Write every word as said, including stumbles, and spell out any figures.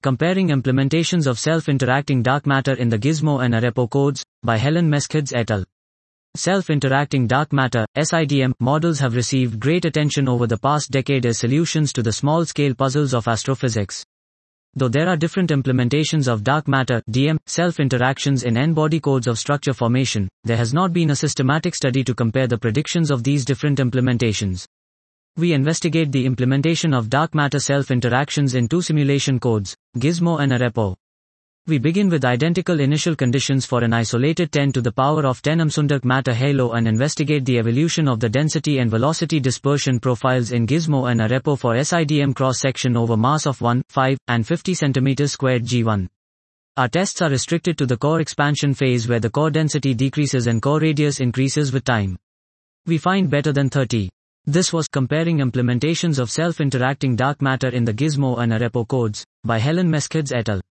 Comparing Implementations of Self-Interacting Dark Matter in the Gizmo and Arepo Codes, by Helen Meskids et al. Self-interacting dark matter, S I D M, models have received great attention over the past decade as solutions to the small-scale puzzles of astrophysics. Though there are different implementations of dark matter, D M, self-interactions in n-body codes of structure formation, there has not been a systematic study to compare the predictions of these different implementations. We investigate the implementation of dark matter self-interactions in two simulation codes, Gizmo and Arepo. We begin with identical initial conditions for an isolated ten to the power of ten Amsundark matter halo and investigate the evolution of the density and velocity dispersion profiles in Gizmo and Arepo for S I D M cross-section over mass of one, five, and fifty centimeters squared G one. Our tests are restricted to the core expansion phase where the core density decreases and core radius increases with time. We find better than thirty. This was Comparing Implementations of Self-Interacting Dark Matter in the Gizmo and Arepo Codes, by Helen Meskids et al.